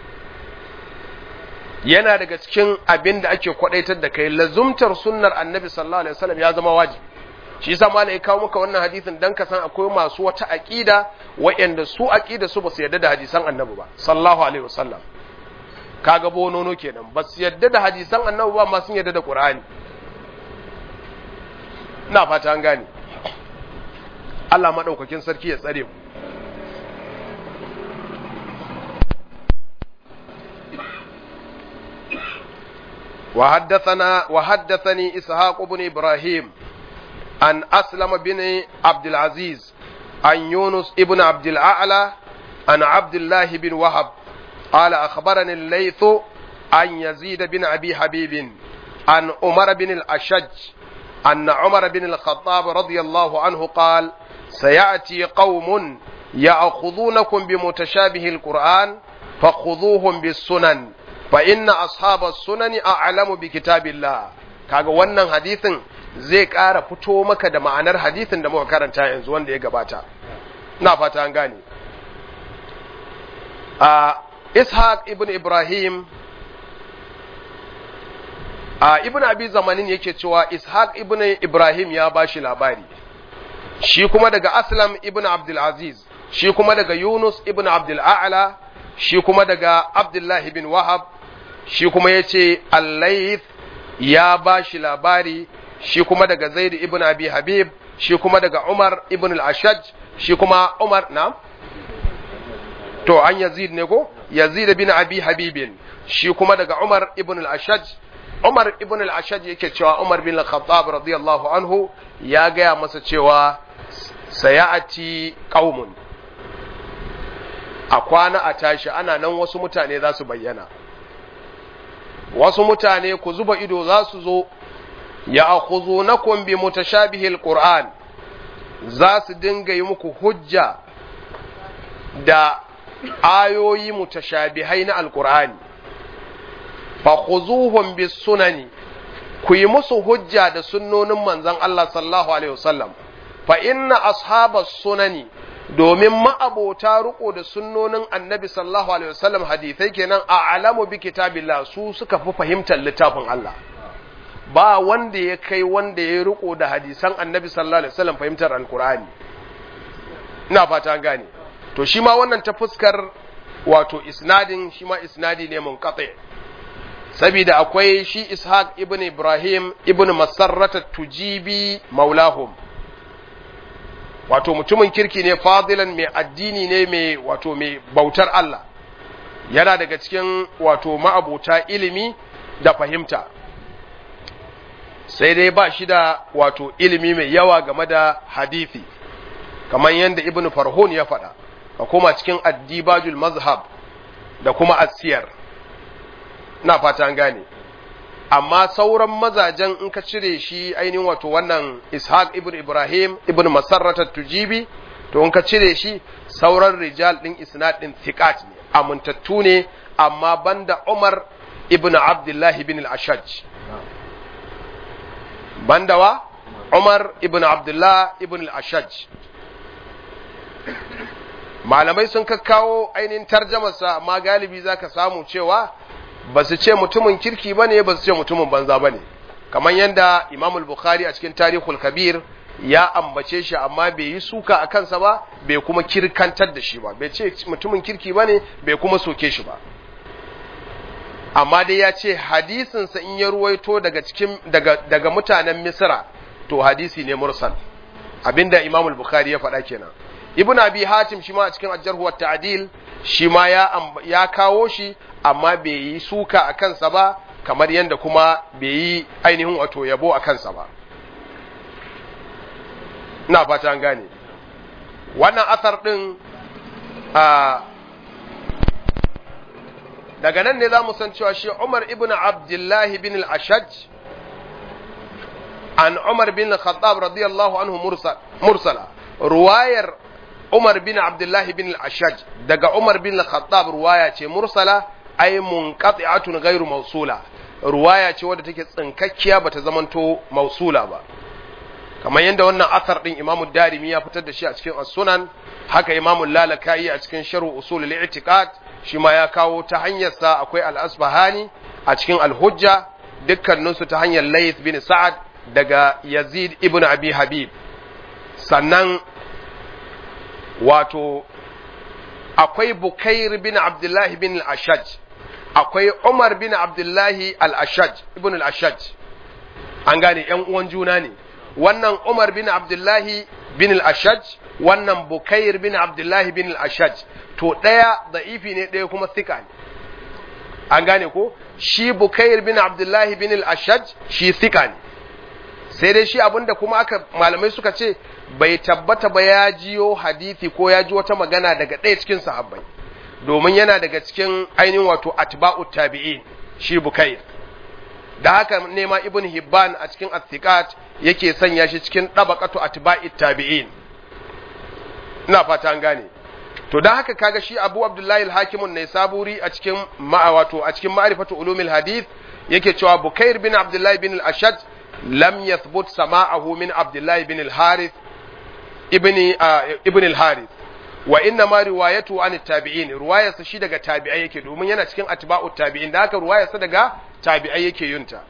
Yana daga cikin abin da ake kwadaitar da kai lazumtar sunnar annabi sallallahu alaihi wasallam ya zama wajibi. Shi yasa malai kawo maka wannan hadisin dan ka san akwai masu wata aqida wayanda su aqida su basu yarda da hadisan annabi ba sallallahu alaihi wasallam. Kaga bonono kenan, basu yarda da hadisan annabi ba, ma sun yarda da Qur'ani. Ina fata an gane. Allah madaukakin sarki ya tsare mu. وحدثنا وحدثني إسحاق بن إبراهيم عن أسلم بن عبد العزيز عن يونس ابن عبد الأعلى عن عبد الله بن وهب قال أخبرني الليث عن يزيد بن أبي حبيب عن عمر بن الأشج أن عمر بن الخطاب رضي الله عنه قال سيأتي قوم ya'khudhunakum bi mutashabihil qur'an fakhudhuhum bis sunan fa inna ashabas sunani a'lamu bi kitabillah. kaga wannan hadisin zai ƙara fito maka da ma'anar hadisin da muka karanta yanzu wanda ya gabata. ina fata an gane. a Ishaq ibn Ibrahim a ibn Abi Zamanin yake cewa Ishaq ibn Ibrahim ya bashi labari, shi kuma daga Aslam ibn Abdul Aziz, shi kuma daga Yunus ibn Abdul A'la, shi kuma daga Abdullah ibn Wahab, shi kuma yace Al-Layth ya bashi labari, shi kuma daga Zaid ibn Abi Habib, shi kuma daga Umar ibn al-Ashaj, shi kuma Umar na to an Yazid ne ko Yazid bin Abi Habibin, shi kuma daga Umar ibn al-Ashaj. Umar ibn al-Ashaj yake cewa Umar bin al-Khattab radiyallahu anhu ya gaya masa cewa sayati qaumun, a kwana a tashi ana nan wasu mutane za su bayyana, wasu mutane ku zuba ido za su zo, ya'khuzunakum bi mutashabihil qur'an, za su dinga yi muku hujja da ayoyi mutashabihai na alqur'ani, fa khuzuhum bis sunani, ku yi musu hujja da sunnonin manzon Allah sallallahu alaihi wasallam, fa inna ashabas sunani, domin ma'abota riko da sunnonin annabi sallallahu alaihi wasallam hadithai kenan, a'lamu bi kitabillah, su suka fi fahimtar littafin Allah. ba wanda ya kai wanda ya riko da hadisan annabi sallallahu alaihi wasallam fahimtar alqur'ani. ina fata gane. to shi ma wannan ta fuskar wato isnadin, shi ma isnadi ne munqati, saboda akwai shi Ishaq ibn Ibrahim ibn Masarrata Tujibi maulahum, wato mutumin kirki ne, fadilan mai addini ne, mai wato mai bautar Allah, yana daga cikin wato ma'abota ilimi da fahimta, sai dai ba shi da wato ilimi mai yawa game da hadisi, kamar yadda Ibn Farhun ya faɗa, ka koma cikin Addibajul Mazhab da kuma Asiyar. na fata an gane. Amma sauran mazajen in ka cire shi ainihin wato wannan Ishaq ibn Ibrahim ibn Masarrata Tujibi, to in ka cire shi sauran rijal din isnad din thiqat ne, amintattu ne, amma banda Umar ibn Abdullah ibn al-Ashaj. banda wa Umar ibn Abdullah ibn al-Ashaj. malamai sun kakkawo ainihin tarjamarsa, amma galibi zaka samu cewa ba su ce mutumin kirki ba ne, ba su ce mutumin banza ba ne, kamar yadda Imam al-Bukhari a cikin Tarihul Kabir ya ambace shi, amma bai yi suka a kansa ba, bai kuma kirkantar da shi ba, bai ce mutumin kirki ba ne, bai kuma soke shi ba, amma dai ya ce hadisinsa in ya ruwaito daga cikin daga, daga mutanen Misra to hadisi ne mursal, abinda Imam al-Bukhari ya faɗa kenan. Ibn Abi Hatim shi ma a cikin Al-Jarh wa Ta'dil shi ma ya ya kawo shi, amma bai yi suka a kansa ba, kamar yadda kuma bai yi ainihin wato yabo a kansa ba. ina fata an gane. wannan asar din a daga nan ne za mu san cewa shi Umar ibn Abdullah bin al-Ashaj an Umar bin al-Khattab radiyallahu anhu mursal mursala, ruwayar Umar bin Abdullah bin al-Ashaj daga Umar bin al-Khattab ruwaya ce mursala, ay munqati'atun ghairu mawsula, ruwaya ce wadda take tsinkakkiya bata zamanto mausula ba, kamar yadda wannan asar din Imam Darimi ya fitar da shi a cikin As-Sunan, haka Imam Lalakai a cikin Sharh Usul al-I'tiqad shi ma ya kawo ta hanyar sa, akwai Al-Asbahani a cikin Al-Hujja, dukkanin su ta hanyar Layth bin Sa'ad daga Yazid ibn Abi Habib. sannan wato akwai Bukair bin Abdullah bin al-Ashaj, akwai Umar bin Abdullah al-Ashaj ibn al-Ashaj, an gane yan uwan juna ne, wannan Umar bin Abdullah bin al-Ashaj, wannan Bukair bin Abdullah bin al-Ashaj, to daya da'ifi ne, daya kuma thika ne, an gane ko. Shi Bukair bin Abdullah bin al-Ashaj shi thika ne, sai dai shi abinda kuma aka malamai suka ce bai tabbata ba ya jiyo hadisi ko ya ji wata magana daga ɗaya cikin sahabbai, domin yana daga cikin ainihin wato atba'ut tabi'in shi Bukair. da haka ne ma Ibn Hibban a cikin Athiqat yake sanya shi cikin dabaqatu atba'it tabi'in. ina fata an gane. to dan haka kaga shi Abu Abdullahi al-Hakim an-Naisaburi a cikin wato a cikin ma'rifatu ulumil hadith yake cewa Bukair bin Abdullahi bin al-Ashaj lam yathbut sama'ahu min Abdullahi bin al-Harith ibn ibn al-Harith wa inna ma riwayatu an at-tabi'in riwayarsa shi daga tabi'ai yake domin yana cikin atba'ut tabi'in da haka riwayarsa daga tabi'ai yake yunta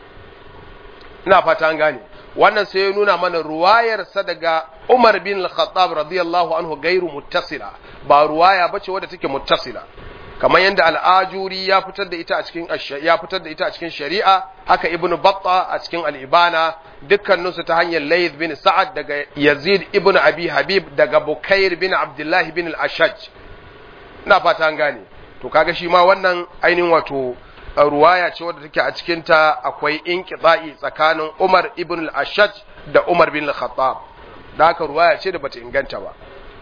ina fata an gane wannan sai ya nuna mana ruwayarsa daga Umar bin al-Khattab radiyallahu anhu gairu muttasila ba ruwaya bace wadda take muttasila kamar yadda al-Ajuri ya fitar da ita a cikin ya fitar da ita a cikin shari'a haka Ibn Battah a cikin al-Ibana dukkanin su ta hanyar Layth bin Sa'ad daga Yazid ibn Abi Habib daga Bukair bin Abdullah bin al-Ashaj ina fata an gane to kaga shi ma wannan ainihin wato ruwaya ce wadda take a cikinta akwai inqita'i tsakanin Umar ibn al-Ashaj da Umar bin al-Khattab da haka ruwaya ce da bata inganta ba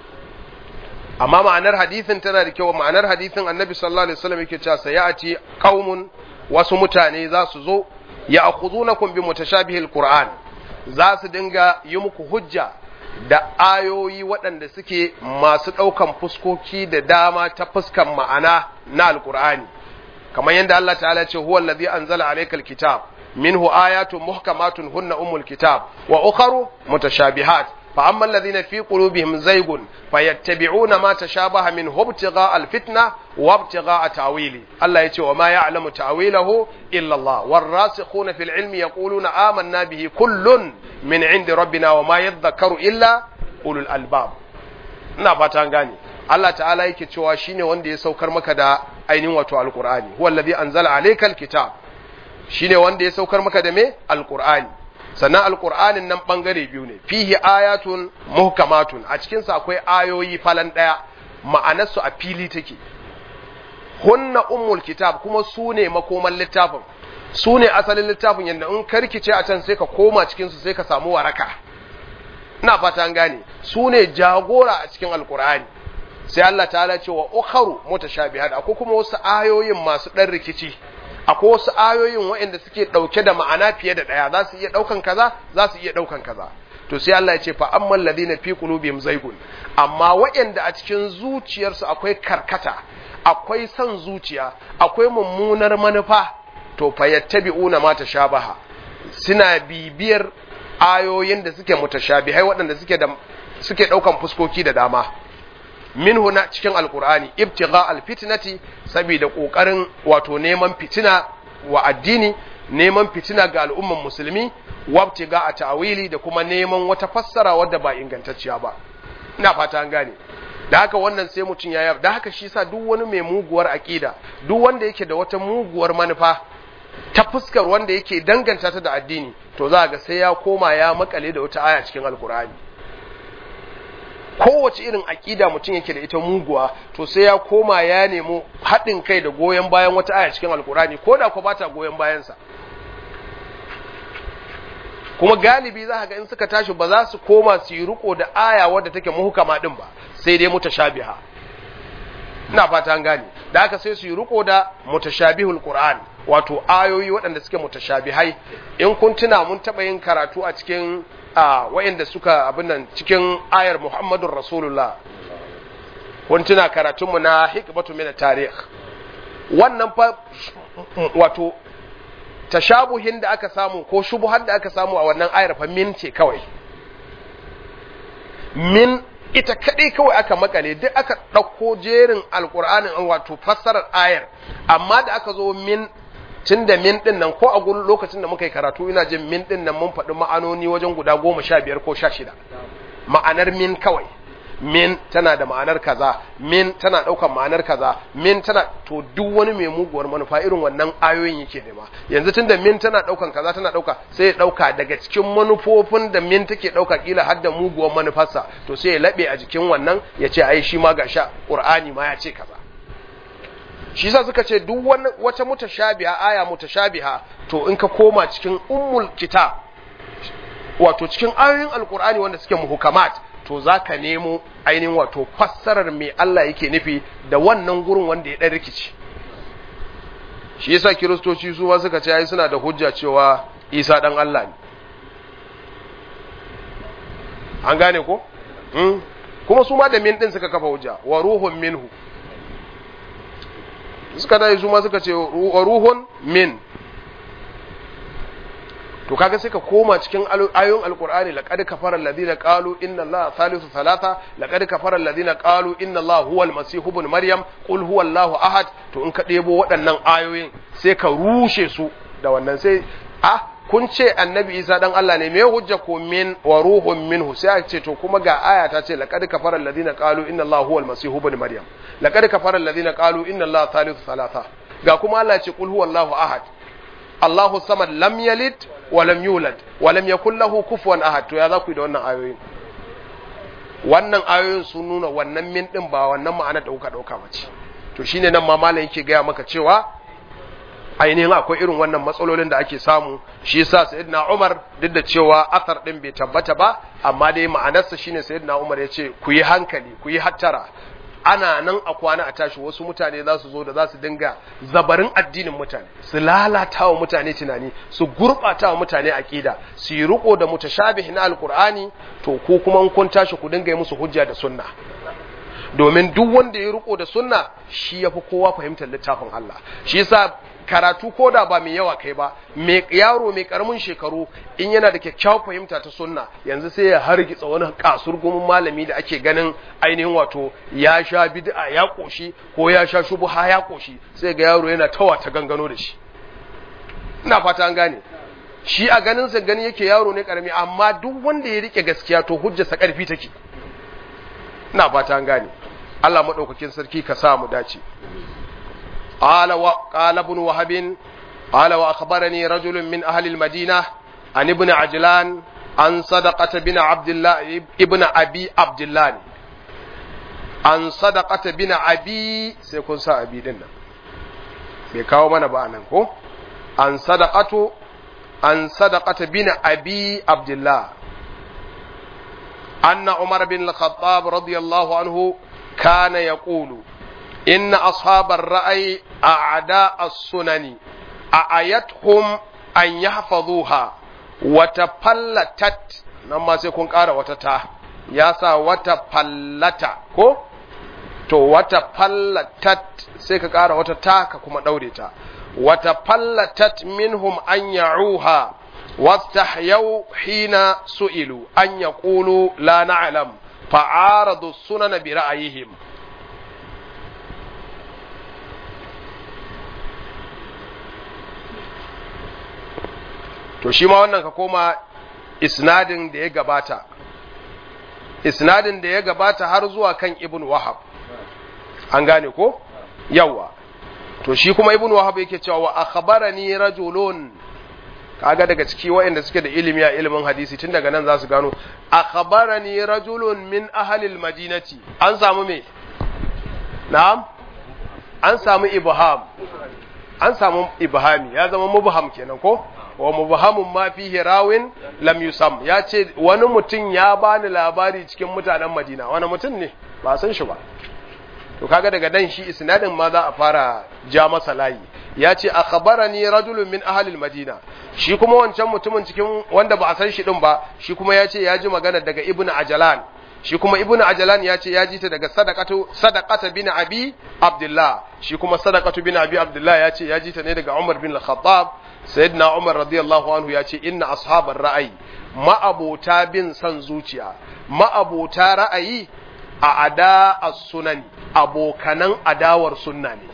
amma ma'anar hadisin tana da kyau ma'anar hadisin Annabi sallallahu alaihi wasallam yake cewa sayati qaumun wasu mutane za su zo ya'khudunakum bi mutashabihil Qur'an za su dinga yi muku hujja da ayoyi waɗanda suke masu ɗaukan fuskoki da dama ta fuskan ma'ana na al-Qur'ani kamar yadda Allah ta'ala ce huwa allazi anzala alaykal kitab minhu ayatun muhkamatun hunna ummul kitab wa ukharu mutashabihat fa amma alladhina fi qulubihim zaygun fayattabi'una ma tashabaha minhu ibtigha'a alfitna wa ibtigha'a ta'wili Allah yace wa ma ya'lamu ta'wilahu illa Allah warasikhuna fil ilmi yaquluna amanna bihi kullun min 'indi rabbina wa ma yadhakkaru illa ulul albab ina fata an gane Allah ta'ala yake cewa shine wanda ya saukar maka da ainihin wato alqur'ani huwa allazi anzala alaykal kitab shine wanda ya saukar maka da me alqur'ani sannan alqur'anin nan bangare biyu ne fihi ayatun muhkamatun a cikin sa akwai ayoyi falan daya ma'anar su a fili take hunna ummul kitab kuma su ne makoman littafin su ne asalin littafin yanda in karkice a can sai ka koma cikin su sai ka samu waraka ina fata an gane su ne jagora a cikin alqur'ani sai Allah ta'ala ce wa ukharu mutashabihat akwai kuma wasu ayoyin masu dan rikici akwai wasu ayoyin waɗanda suke dauke da ma'ana fiye da daya za su iya daukan kaza za su iya daukan kaza to sai Allah ya ce fa ammal ladina fi qulubihim zaygun amma waɗanda a cikin zuciyarsu akwai karkata akwai son zuciya akwai mummunar manufa to fayattabi'una ma tashabaha suna bibiyar ayoyin da suke mutashabihai waɗanda suke da suke daukan fuskoki da dama minhu na cikin alkur'ani ibtigha alfitnati saboda kokarin wato neman fitina wa addini neman fitina ga al'umman musulmi wabtiga a ta'wili da kuma neman wata fassara wadda ba ingantacciya ba ina fata an gane da haka wannan sai mutun ya da haka shi yasa duk wani mai muguwar akida duk wanda yake da wata muguwar manufa ta fuskar wanda yake danganta ta da addini to za ga sai ya koma ya makale da wata aya cikin alkur'ani kowace irin aƙida mutum yake da ita muguwa to sai ya koma ya nemo haɗin kai da goyon bayan wata aya cikin alkurani ko da ko bata goyon bayansa kuma galibi za ka ga in suka tashi ba za su koma su yi riko da aya wadda take muhkama din ba sai dai mutashabiha ina fata an gane da haka sai su yi riko da mutashabihul qur'an wato ayoyi waɗanda suke mutashabihai in kun tuna mun taɓa yin karatu a cikin a wayanda suka abin nan cikin ayar Muhammadur Rasulullah kun tuna karatunmu na hikmatu min tarikh wannan fa wato tashabuhin da aka samu ko shubuhan da aka samu a wannan ayar fa min ce kawai min ita kadai kawai aka makale duk aka dauko jerin alqur'anin wato fassarar ayar amma da aka zo min tun da min din nan ko a gurin lokacin da muka yi karatu ina jin min din nan mun faɗi ma'anoni wajen guda goma sha biyar ko sha shida ma'anar min kawai min tana da ma'anar kaza min tana ɗaukar ma'anar kaza min tana to duk wani mai muguwar manufa irin wannan ayoyin yake nema yanzu tun da min tana ɗaukan kaza tana ɗauka sai ya ɗauka daga cikin manufofin da min take ɗauka kila har da muguwar manufarsa to sai ya laɓe a jikin wannan ya ce ai shi ma ga sha ƙur'ani ma ya ce kaza shi yasa suka ce duk wata mutashabiha aya mutashabiha to in ka koma cikin ummul kitab wato cikin ayoyin alqur'ani wanda suke muhkamat to zaka nemo ainihin wato fassarar me Allah yake nufi da wannan gurin wanda ya dan rikici shi yasa kiristoci su ma suka ce ai suna da hujja cewa Isa dan Allah ne an gane ko hmm? kuma su ma da min din suka kafa hujja wa ruhun minhu suka dai su ma suka ce wa ruhun min. to kaga sai ka koma cikin ayoyin alqur'ani laqad kafara alladhina qalu inna allaha thalithu thalatha laqad kafara alladhina qalu inna allaha huwa almasih ibn maryam qul huwa allahu ahad. to in ka debo waɗannan ayoyin sai ka rushe su da wannan sai ah kun ce annabi isa dan Allah ne me hujja ko min wa ruhun minhu sai a ce to kuma ga aya ta ce laqad kafara alladhina qalu inna allaha huwa almasih ibn maryam laqad kafara alladhina qalu inna allaha thalithu thalatha ga kuma Allah ya ce qul huwa allahu ahad Allahu samad lam yalid wa lam yulad wa lam yakul lahu kufuwan ahad. to ya za ku yi da wannan ayoyin? wannan ayoyin sun nuna wannan min din ba wannan ma'ana da kuka dauka bace. to shine nan ma malam yake gaya maka cewa ainihin akwai irin wannan matsalolin da ake samu. shi yasa sayyidina Umar duk da cewa athar din bai tabbata ba amma dai ma'anarsa shine sayyidina Umar ya ce ku yi hankali ku yi hattara ana nan a kwana a tashi wasu mutane za su zo da za su dinga zabarin addinin mutane su lalata wa mutane tunani su gurɓata wa mutane aƙida su yi riko da mutashabih na alkur'ani to ko kuma kun tashi ku dinga yi musu hujja da sunna domin duk wanda ya riko da sunna shi yafi kowa fahimtar littafin Allah. shi yasa karatu ko da ba mai yawa kai ba mai yaro mai karamin shekaru in yana da kyakkyawar fahimta ta sunna yanzu sai ya hargitsa wani kasurgumin malami da ake ganin ainihin wato ya sha bid'a ya koshi ko ya sha shubha ya koshi sai ga yaro yana tawa ta gangano da shi. ina fata an gane shi a ganin sa gani yake yaro ne karami amma duk wanda ya rike gaskiya to hujjarsa karfi take. ina fata an gane Allah madaukakin sarki ka sa mu dace. قال وقال ابن وهب قال وأخبرني رجل من أهل المدينة عن ابن عجلان عن صدقة بن عبد الله ابن أبي عبد الله عن صدقة بن أبي سيكون سا أبي دنا بكاو من بانكو عن صدقة عن صدقة بن أبي عبد الله أن عمر بن الخطاب رضي الله عنه كان يقول إن أصحاب الرأي أعداء السنن أعيتهم أن يحفظوها وتفلتت نما سيكون قارة وتتا ياسا وتفلت كو تو وتفلتت سيكون قارة وتتا كما دوريتا وتفلتت منهم أن يعوها واستحيوا حين سئلوا أن يقولوا لا نعلم فعارضوا السنن برأيهم. to shi ma wannan ka koma isnadin da ya gabata isnadin da ya gabata har zuwa kan ibn wahab an gane ko yawa to shi kuma ibn wahab yake cewa wa akhbarani rajulun kaga daga ciki waɗanda suke da ilimi a ilimin hadisi tun daga nan za su gano akhbarani rajulun min ahli almadinati an samu me na'am an samu ibham an samu ibhami ya zama mubham kenan ko wa mubhamun ma fihi rawin lam yusam ya ce wani mutum ya bani labari cikin mutanen Madina wani mutum ne ba san shi ba to kaga daga dan shi isnadin ma za a fara ja masa layi ya ce akhbarani rajulun min ahli almadina shi kuma wancan mutumin cikin wanda ba a san shi din ba shi kuma ya ce ya ji magana daga ibnu ajlan shi kuma ibnu ajlan ya ce ya ji ta daga sadaqatu sadaqata bin abi abdullah shi kuma sadaqatu bin abi abdullah ya ce ya ji ta ne daga umar bin al-khattab sayyidina umar radiyallahu anhu ya ce inna ashabar ra'ayi ma'abota bin san zuciya ma'abota ra'ayi a ada as-sunani abokanan adawar sunna ne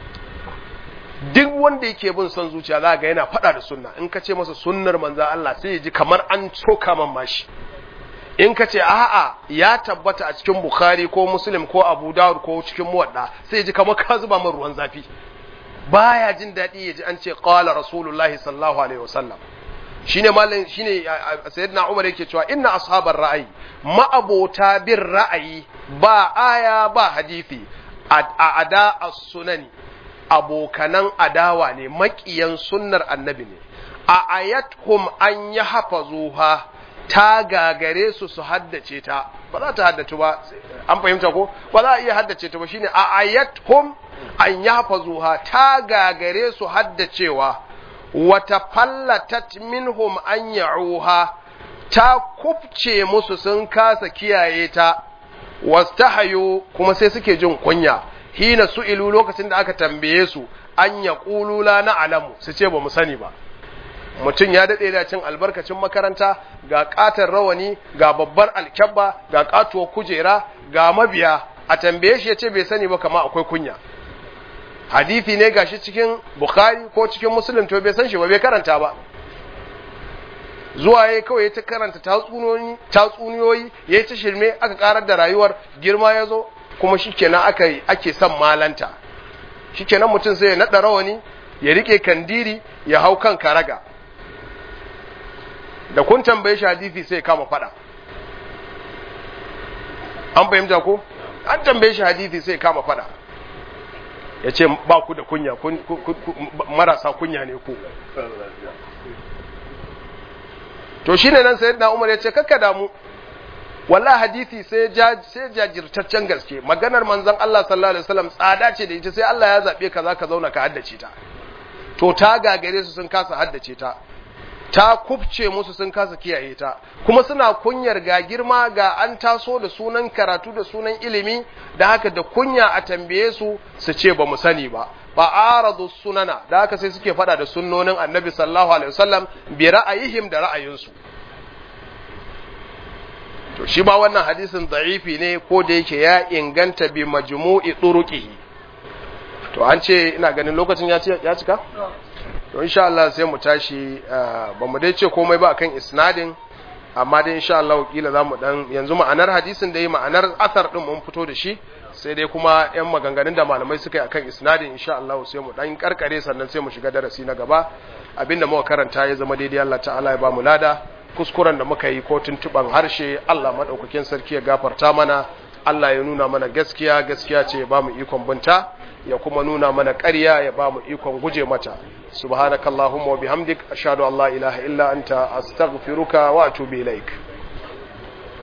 duk wanda yake bin san zuciya za ga yana fada da sunna in ka ce masa sunnar manzon Allah sai ya ji kamar an coka man mashi in ka ce a'a ya tabbata a cikin bukhari ko muslim ko abu dawud ko cikin muwadda sai ya ji kamar ka zuba min ruwan zafi baya jin daɗi ya ji an ce qala rasulullahi sallallahu alaihi wasallam shine mallan shine sayyidina umar yake cewa inna ashabar ra'ayi ma'abota bin ra'ayi ba aya ba hadisi a ada as-sunani abokanan adawa ne makiyan sunnar annabi ne a ayathum an yahfazuha ta gagare su su haddace ta ba za ta haddace ba an fahimta ko ba za a iya haddace ta ba shine a ayathum an yahfazuha ta gagare su haddacewa wata fallatat minhum an ya'uha ta kubce musu sun kasa kiyaye ta wastahayu kuma sai suke jin kunya hina su'ilu lokacin da aka tambaye su an yaqulu la na'lamu su ce ba mu sani ba. Mutum ya daɗe da cin albarkacin makaranta ga ƙatar rawani ga babbar alkyabba ga ƙatuwar kujera ga mabiya a tambaye shi ya ce bai sani ba kama akwai kunya. Hadithi ne gashi cikin Bukhari ko cikin Muslim to bai san shi ba bai karanta ba. Zuwa yayi kawai ta karanta tatsuniyoyi tatsuniyoyi yayi ta shirme aka karar da rayuwar girma yazo kuma shikenan aka ake son malanta. Shikenan mutum sai ya nada rawani ya rike kandiri ya hau kan karaga. Da kun tambaye shi hadisi sai kama fada. An fahimta ko? An tambaye shi hadisi sai kama fada. Ya ce ba ku da kunya, marasa kunya ne ku. To shi ne nan sayyidina Umar ya ce kakka damu. Wallahi hadisi sai sai jajirtaccen gaske. Maganar manzon Allah sallallahu alaihi wasallam tsada ce da ita sai Allah ya zabe ka zaka zauna ka haddace ta. To ta gagare su sun kasa haddace ta. Ta kufce musu sun kasa kiyaye ta kuma suna kunyar ga girma ga an taso da sunan karatu da sunan ilimi da haka da kunya a tambaye su su ce ba mu sani ba fa aradu sunana da haka sai suke fada da sunnonin annabi sallallahu alaihi wasallam bi ra'ayihim da ra'ayinsu. To shi ba wannan hadisin da'ifi ne ko da yake ya inganta bi majmu'i turuqihi. To an ce ina ganin lokacin ya ya cika to insha Allah sai mu tashi ba mu dai ce komai ba akan isnadin amma dai insha Allah kila zamu dan yanzu ma'anar hadisin da yi ma'anar asar din mun fito da shi sai dai kuma yan maganganun da malamai suka yi akan isnadin insha Allah sai mu dan karkare sannan sai mu shiga darasi na gaba abinda muka karanta ya zama daidai Allah ta'ala ya ba mu lada kuskuren da muka yi ko tuntuban harshe Allah madaukakin sarki ya gafarta mana Allah ya nuna mana gaskiya gaskiya ce ya ba mu ikon binta ya kuma nuna mana ƙarya ya ba mu ikon guje mata subhanakallahumma wa bihamdik ashhadu an la ilaha illa anta astaghfiruka wa atubu ilaik.